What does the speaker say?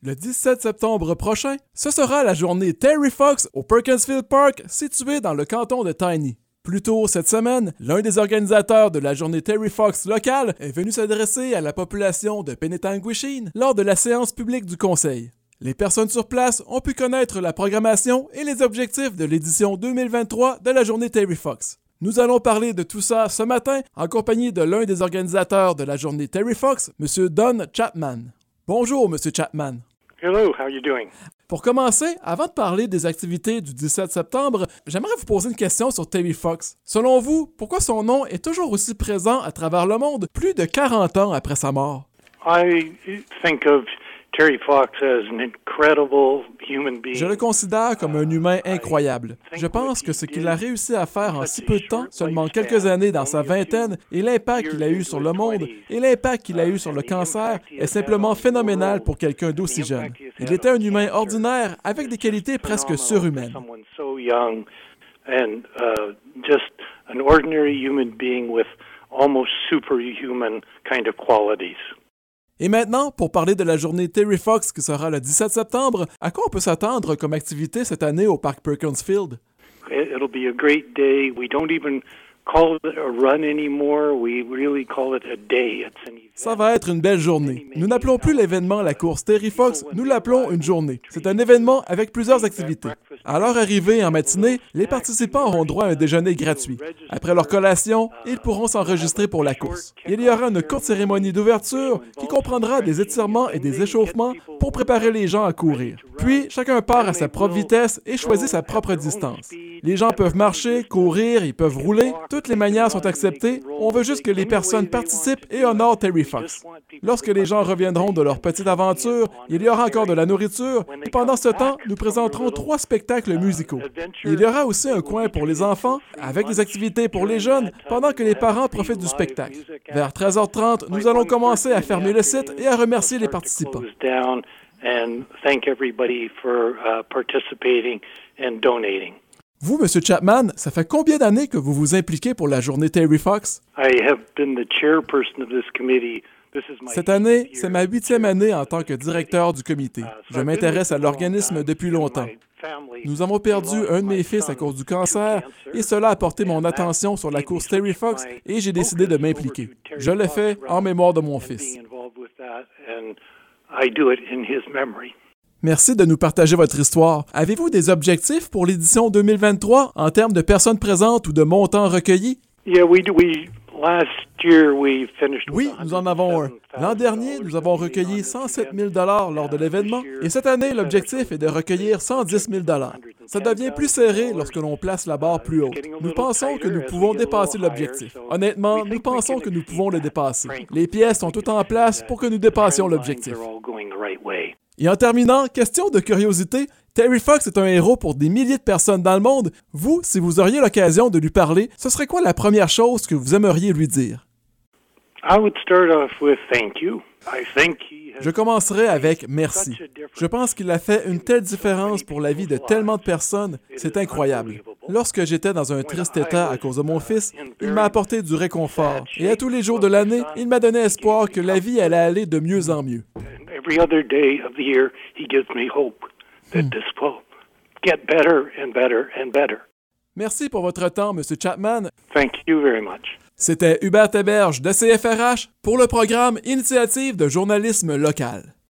Le 17 septembre prochain, ce sera la journée Terry Fox au Perkinsfield Park, situé dans le canton de Tiny. Plus tôt cette semaine, l'un des organisateurs de la journée Terry Fox locale est venu s'adresser à la population de Penetanguishene lors de la séance publique du conseil. Les personnes sur place ont pu connaître la programmation et les objectifs de l'édition 2023 de la journée Terry Fox. Nous allons parler de tout ça ce matin en compagnie de l'un des organisateurs de la journée Terry Fox, M. Don Chapman. Bonjour, M. Chapman. Hello, how are you doing? Pour commencer, avant de parler des activités du 17 septembre, j'aimerais vous poser une question sur Terry Fox. Selon vous, pourquoi son nom est toujours aussi présent à travers le monde plus de 40 ans après sa mort? I think of Terry Fox as an incredible human being. Je le considère comme un humain incroyable. Je pense que ce qu'il a réussi à faire en si peu de temps, seulement quelques années dans sa vingtaine, et l'impact qu'il a eu sur le monde, et l'impact qu'il a eu sur le cancer, est simplement phénoménal pour quelqu'un d'aussi jeune. Il était un humain ordinaire avec des qualités presque surhumaines. Just an ordinary human being with almost superhuman kind of qualities. Et maintenant, pour parler de la journée Terry Fox qui sera le 17 septembre, à quoi on peut s'attendre comme activité cette année au parc Perkinsfield? It'll be a great day. We don't even call it a run anymore. We really call it a day. It's an event. Ça va être une belle journée. Nous n'appelons plus l'événement la course Terry Fox, nous l'appelons une journée. C'est un événement avec plusieurs activités. À leur arrivée en matinée, les participants auront droit à un déjeuner gratuit. Après leur collation, ils pourront s'enregistrer pour la course. Il y aura une courte cérémonie d'ouverture qui comprendra des étirements et des échauffements pour préparer les gens à courir. Puis, chacun part à sa propre vitesse et choisit sa propre distance. Les gens peuvent marcher, courir, ils peuvent rouler. Toutes les manières sont acceptées. On veut juste que les personnes participent et honorent Terry Fox. Lorsque les gens reviendront de leur petite aventure, il y aura encore de la nourriture et pendant ce temps, nous présenterons 3 spectacles musicaux. Il y aura aussi un coin pour les enfants avec des activités pour les jeunes pendant que les parents profitent du spectacle. Vers 13h30, nous allons commencer à fermer le site et à remercier les participants. And thank everybody for participating and donating. Vous, M. Chapman, ça fait combien d'années que vous vous impliquez pour la journée Terry Fox? I have been the chairperson of this committee. Cette année, c'est ma 8e année en tant que directeur du comité. Je m'intéresse à l'organisme depuis longtemps. Nous avons perdu un de mes fils à cause du cancer et cela a porté mon attention sur la course Terry Fox et j'ai décidé de m'impliquer. Je le fais en mémoire de mon fils. Merci de nous partager votre histoire. Avez-vous des objectifs pour l'édition 2023 en termes de personnes présentes ou de montants recueillis? Oui, nous en avons un. L'an dernier, nous avons recueilli 107 000 $ lors de l'événement et cette année, l'objectif est de recueillir 110 000 $. Ça devient plus serré lorsque l'on place la barre plus haute. Nous pensons que nous pouvons dépasser l'objectif. Honnêtement, nous pensons que nous pouvons le dépasser. Les pièces sont toutes en place pour que nous dépassions l'objectif. Et en terminant, question de curiosité, Terry Fox est un héros pour des milliers de personnes dans le monde. Vous, si vous auriez l'occasion de lui parler, ce serait quoi la première chose que vous aimeriez lui dire? Je commencerai avec merci. Je pense qu'il a fait une telle différence pour la vie de tellement de personnes, c'est incroyable. Lorsque j'étais dans un triste état à cause de mon fils, il m'a apporté du réconfort. Et à tous les jours de l'année, il m'a donné espoir que la vie allait aller de mieux en mieux. Every other day of the year, he gives me hope that this will get better and better and better. Merci pour votre temps, M. Chapman. Thank you very much. C'était Hubert Héberge de CFRH pour le programme Initiative de journalisme local.